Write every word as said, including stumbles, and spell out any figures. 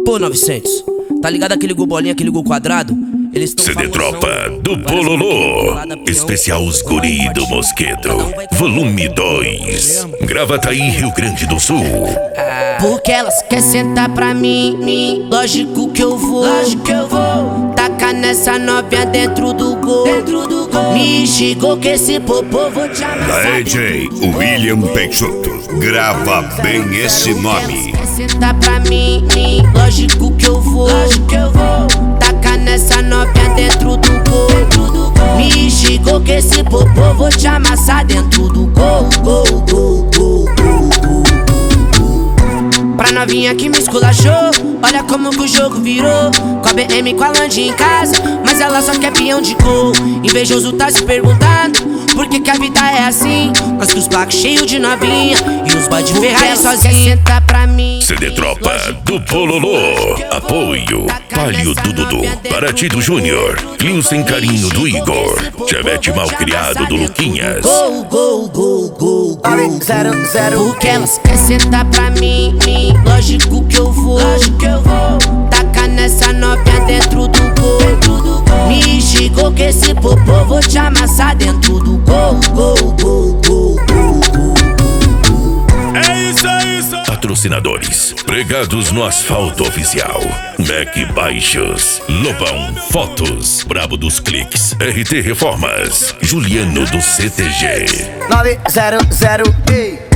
Pô, novecentos, tá ligado aquele gol bolinha, aquele gol quadrado? Eles tão C D Tropa do Bololô, especial Os Guri do Mosquito, volume dois, Gravataí, Rio Grande do Sul. Porque elas querem sentar pra mim, mim, lógico que eu vou, lógico que eu vou. Tacar nessa novinha dentro do gol, dentro do gol. Me chegou que esse popô vou te amassar. Da D J William Peixoto, grava bem esse nome. Quer sentar pra mim, mim, lógico que eu vou, lógico que eu vou. Tacar nessa novinha dentro do gol, dentro do gol. Me chegou que esse popô vou te amassar dentro do gol, gol, gol, gol, gol, gol. Pra novinha que me esculachou, olha como que o jogo virou. Com a B M com a Land em casa, mas ela só quer peão de gol. Invejoso tá se perguntando por que que a vida é assim. Nós com os placos cheios de novinha e os boy de Ferrari sozinho. Senta pra mim, C D Tropa do Bololô, apoio Palio do Dudu, Paratido Júnior, Clinho Sem Carinho do Igor, Chevette Malcriado do Luquinhas. Gol, gol, gol, gol, gol, zero, zero. Porque elas querem sentar pra mim, mim, lógico que eu vou, lógico que eu vou. Tacar nessa novinha dentro do gol, dentro do gol. Me chegou que esse popô vou te amassar dentro do gol, gol, gol, gol, gol, gol. É isso, é isso. Patrocinadores, pregados no asfalto oficial. Mac Baixos, Lobão Fotos, Brabo dos Cliques, R T Reformas, Juliano do C T G. nove zero zero, ei.